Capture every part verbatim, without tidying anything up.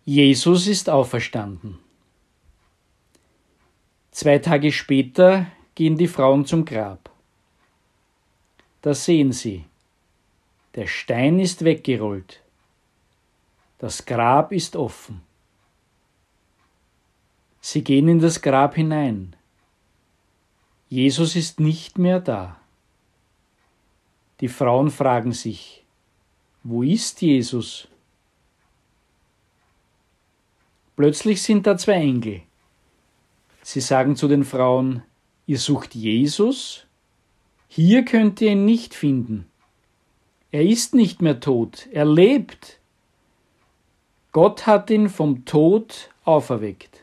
Jesus ist auferstanden. Zwei Tage später gehen die Frauen zum Grab. Da sehen sie, der Stein ist weggerollt, das Grab ist offen. Sie gehen in das Grab hinein. Jesus ist nicht mehr da. Die Frauen fragen sich, wo ist Jesus? Plötzlich sind da zwei Engel. Sie sagen zu den Frauen, ihr sucht Jesus? Hier könnt ihr ihn nicht finden. Er ist nicht mehr tot, er lebt. Gott hat ihn vom Tod auferweckt.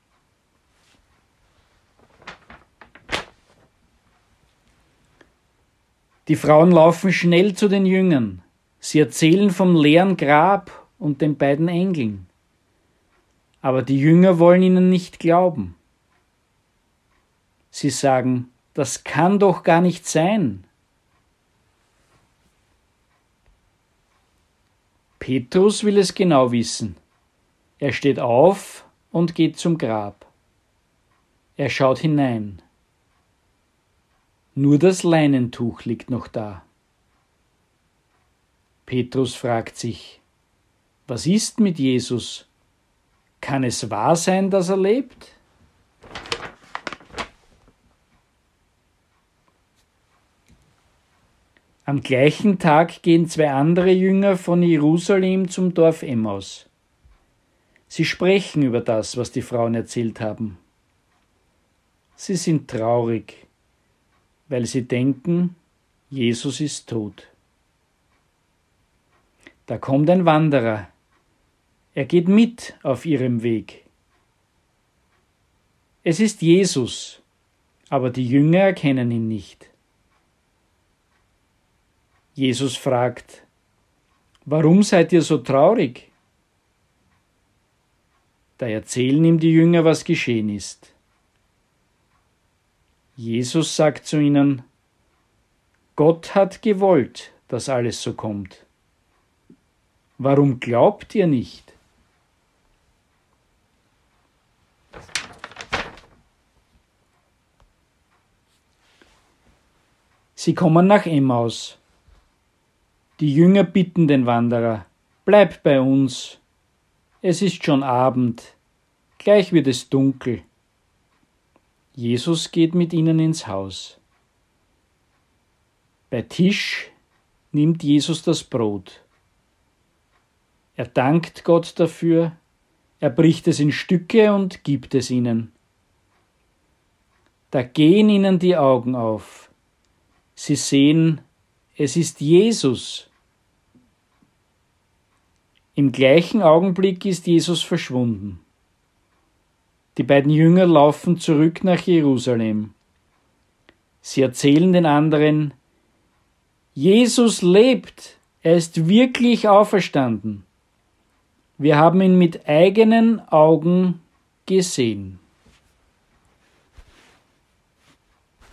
Die Frauen laufen schnell zu den Jüngern. Sie erzählen vom leeren Grab und den beiden Engeln. Aber die Jünger wollen ihnen nicht glauben. Sie sagen, das kann doch gar nicht sein. Petrus will es genau wissen. Er steht auf und geht zum Grab. Er schaut hinein. Nur das Leinentuch liegt noch da. Petrus fragt sich, was ist mit Jesus? Kann es wahr sein, dass er lebt? Am gleichen Tag gehen zwei andere Jünger von Jerusalem zum Dorf Emmaus. Sie sprechen über das, was die Frauen erzählt haben. Sie sind traurig, weil sie denken, Jesus ist tot. Da kommt ein Wanderer. Er geht mit auf ihrem Weg. Es ist Jesus, aber die Jünger erkennen ihn nicht. Jesus fragt, warum seid ihr so traurig? Da erzählen ihm die Jünger, was geschehen ist. Jesus sagt zu ihnen, Gott hat gewollt, dass alles so kommt. Warum glaubt ihr nicht? Sie kommen nach Emmaus. Die Jünger bitten den Wanderer, bleib bei uns. Es ist schon Abend, gleich wird es dunkel. Jesus geht mit ihnen ins Haus. Bei Tisch nimmt Jesus das Brot. Er dankt Gott dafür, er bricht es in Stücke und gibt es ihnen. Da gehen ihnen die Augen auf. Sie sehen, es ist Jesus. Im gleichen Augenblick ist Jesus verschwunden. Die beiden Jünger laufen zurück nach Jerusalem. Sie erzählen den anderen, Jesus lebt, er ist wirklich auferstanden. Wir haben ihn mit eigenen Augen gesehen.